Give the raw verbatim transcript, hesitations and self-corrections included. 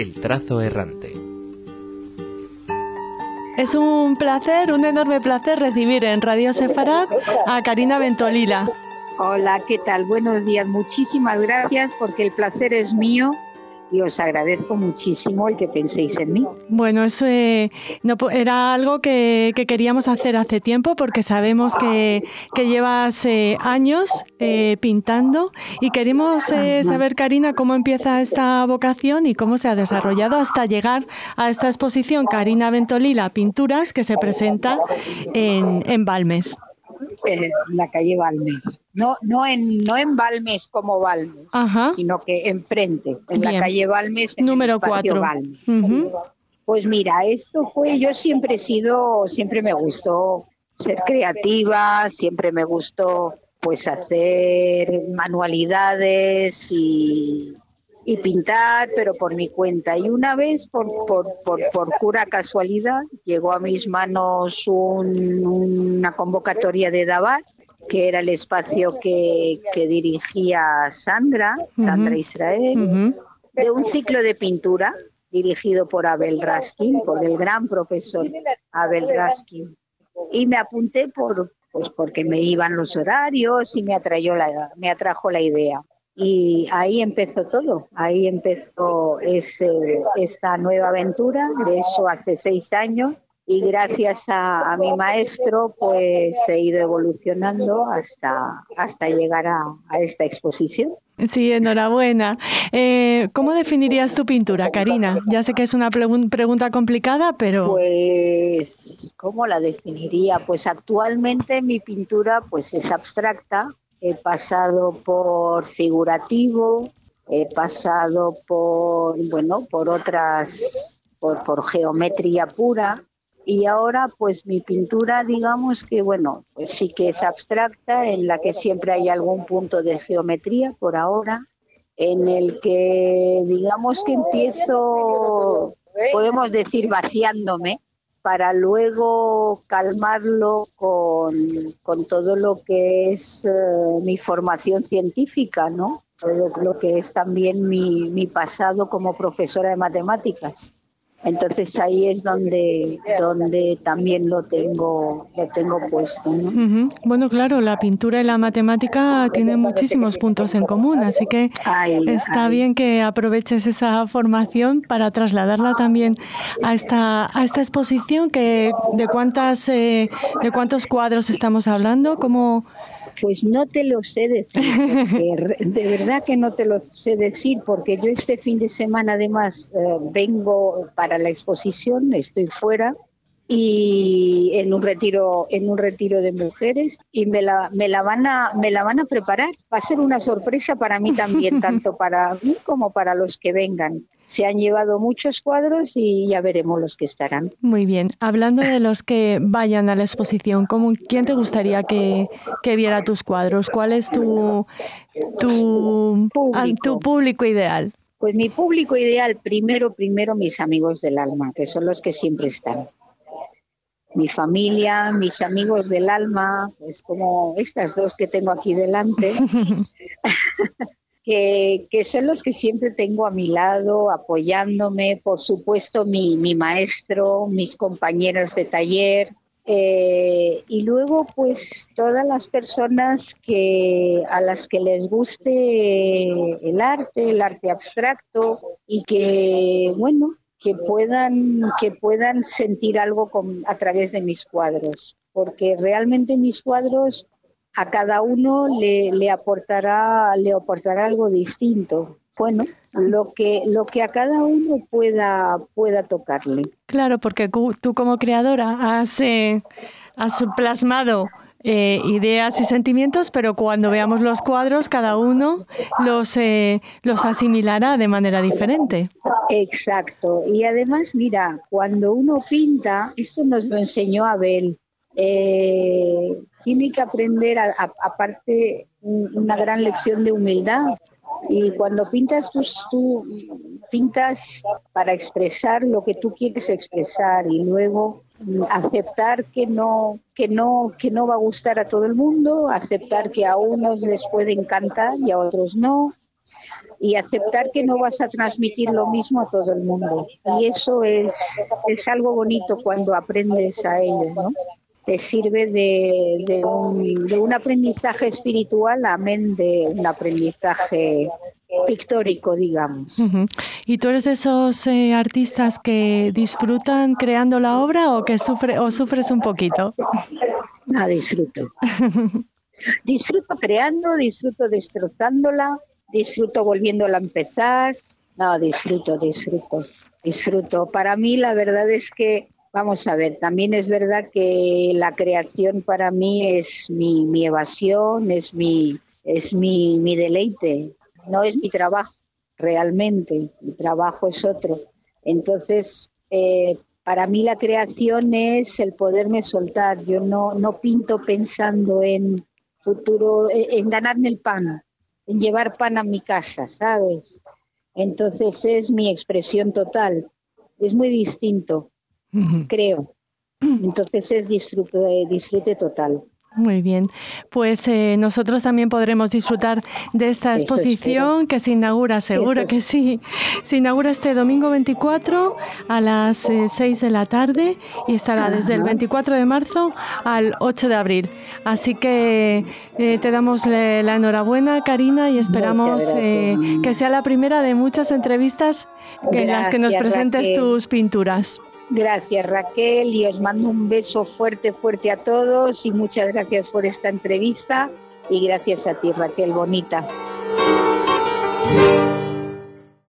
El trazo errante. Es un placer, un enorme placer recibir en Radio Sefarad a Karina Ventolila. Hola, ¿qué tal? Buenos días. Muchísimas gracias porque el placer es mío y os agradezco muchísimo el que penséis en mí. Bueno, eso eh, no, era algo que, que queríamos hacer hace tiempo porque sabemos que, que llevas eh, años eh, pintando y queremos eh, saber, Karina, cómo empieza esta vocación y cómo se ha desarrollado hasta llegar a esta exposición Karina Ventolila Pinturas que se presenta en, en Balmes. En la calle Balmes, no no en no en Balmes como Balmes, Ajá. sino que enfrente, en Bien. la calle Balmes, en número el espacio cuatro. Balmes. Uh-huh. Pues mira, esto fue, yo siempre he sido, siempre me gustó ser creativa, siempre me gustó pues hacer manualidades y y pintar, pero por mi cuenta. Y una vez, por, por, por, por pura casualidad, llegó a mis manos un, una convocatoria de Dabar, que era el espacio que, que dirigía Sandra, uh-huh. Sandra Israel, uh-huh. de un ciclo de pintura dirigido por Abel Raskin, por el gran profesor Abel Raskin. Y me apunté por, pues porque me iban los horarios y me atrajo la, me atrajo la idea. Y ahí empezó todo, ahí empezó ese, esta nueva aventura, de eso hace seis años, y gracias a, a mi maestro pues he ido evolucionando hasta, hasta llegar a, a esta exposición. Sí, enhorabuena. Eh, ¿Cómo definirías tu pintura, Karina? Ya sé que es una pregun- pregunta complicada, pero... Pues, ¿cómo la definiría? Pues actualmente mi pintura pues es abstracta. He pasado por figurativo, he pasado por, bueno, por otras, por, por geometría pura, y ahora pues mi pintura, digamos que, bueno, pues sí que es abstracta, en la que siempre hay algún punto de geometría por ahora, en el que digamos que empiezo, podemos decir, vaciándome, para luego calmarlo con, con todo lo que es uh, mi formación científica, ¿no? Todo lo que es también mi, mi pasado como profesora de matemáticas. Entonces ahí es donde donde también lo tengo lo tengo puesto, ¿no? Uh-huh. Bueno, claro, la pintura y la matemática tienen muchísimos puntos en común, así que ay, está ay. bien que aproveches esa formación para trasladarla también a esta a esta exposición. Que de cuántas eh, de cuántos cuadros estamos hablando, ¿cómo? Pues no te lo sé decir, porque de verdad que no te lo sé decir, porque yo este fin de semana además eh, vengo para la exposición, estoy fuera y en un retiro en un retiro de mujeres y me la me la van a me la van a preparar. Va a ser una sorpresa para mí también, tanto para mí como para los que vengan. Se han llevado muchos cuadros y ya veremos los que estarán. Muy bien. Hablando de los que vayan a la exposición, ¿cómo, ¿quién te gustaría que, que viera tus cuadros? ¿Cuál es tu, tu, público. tu público ideal? Pues mi público ideal, primero, primero mis amigos del alma, que son los que siempre están. Mi familia, mis amigos del alma, pues como estas dos que tengo aquí delante. Que, que son los que siempre tengo a mi lado, apoyándome, por supuesto mi, mi maestro, mis compañeros de taller, eh, y luego pues todas las personas que a las que les guste el arte, el arte abstracto, y que bueno, que puedan, que puedan sentir algo con, a través de mis cuadros, porque realmente mis cuadros a cada uno le, le aportará le aportará algo distinto. Bueno, lo que lo que a cada uno pueda pueda tocarle. Claro, porque tú como creadora has eh, has plasmado eh, ideas y sentimientos, pero cuando veamos los cuadros cada uno los eh, los asimilará de manera diferente. Exacto. Y además, mira, cuando uno pinta, esto nos lo enseñó Abel. Eh, tiene que aprender, a, a, aparte, una gran lección de humildad. Y cuando pintas, tú, tú pintas para expresar lo que tú quieres expresar y luego aceptar que no, que no, que no va a gustar a todo el mundo, aceptar que a unos les puede encantar y a otros no. y aceptar que no vas a transmitir lo mismo a todo el mundo. Y eso es, es algo bonito cuando aprendes a ello, ¿no? Te sirve de, de, un, de un aprendizaje espiritual, amén de un aprendizaje pictórico, digamos. Uh-huh. ¿Y tú eres de esos eh, artistas que disfrutan creando la obra o que sufre o sufres un poquito? No, disfruto. Disfruto creando, disfruto destrozándola, disfruto volviéndola a empezar. No, disfruto, disfruto, disfruto. Para mí la verdad es que, vamos a ver, también es verdad que la creación para mí es mi, mi evasión, es mi, es mi, mi deleite. No es mi trabajo, realmente. Mi trabajo es otro. Entonces, eh, para mí la creación es el poderme soltar. Yo no, no pinto pensando en futuro, en ganarme el pan, en llevar pan a mi casa, ¿sabes? Entonces es mi expresión total. Es muy distinto, uh-huh. creo. Entonces es disfrute, disfrute total. Muy bien, pues eh, nosotros también podremos disfrutar de esta exposición que se inaugura, seguro que sí. Se inaugura este domingo veinticuatro a las eh, seis de la tarde y estará Ajá. desde el veinticuatro de marzo al ocho de abril. Así que eh, te damos eh, la enhorabuena, Karina, y esperamos eh, que sea la primera de muchas entrevistas en gracias, las que nos presentes Raquel. tus pinturas. Gracias, Raquel, y os mando un beso fuerte, fuerte a todos y muchas gracias por esta entrevista y gracias a ti, Raquel, bonita.